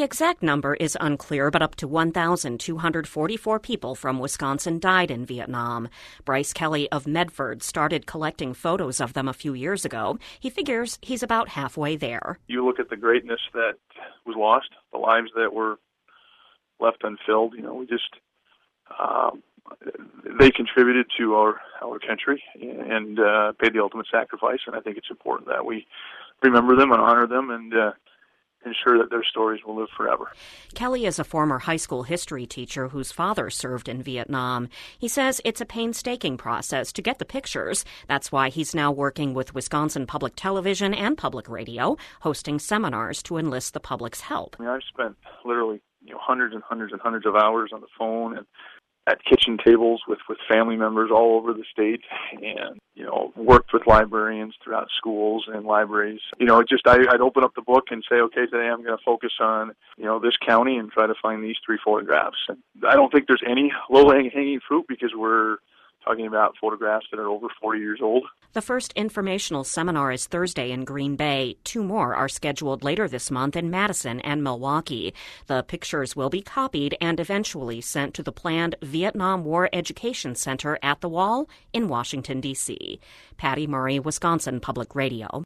The exact number is unclear, but up to 1,244 people from Wisconsin died in Vietnam. Bryce Kelly of Medford started collecting photos of them a few years ago. He figures he's about halfway there. You look at the greatness that was lost, the lives that were left unfilled. They contributed to our country and paid the ultimate sacrifice, and I think it's important that we remember them and honor them and ensure that their stories will live forever. Kelly is a former high school history teacher whose father served in Vietnam. He says it's a painstaking process to get the pictures. That's why he's now working with Wisconsin Public Television and Public Radio, hosting seminars to enlist the public's help. I've spent literally hundreds and hundreds and hundreds of hours on the phone and at kitchen tables with family members all over the state, and worked with librarians throughout schools and libraries. I'd open up the book and say, okay, today I'm going to focus on this county and try to find these 3 photographs. And I don't think there's any low-hanging fruit because we're talking about photographs that are over 40 years old. The first informational seminar is Thursday in Green Bay. 2 more are scheduled later this month in Madison and Milwaukee. The pictures will be copied and eventually sent to the planned Vietnam War Education Center at the Wall in Washington, D.C. Patty Murray, Wisconsin Public Radio.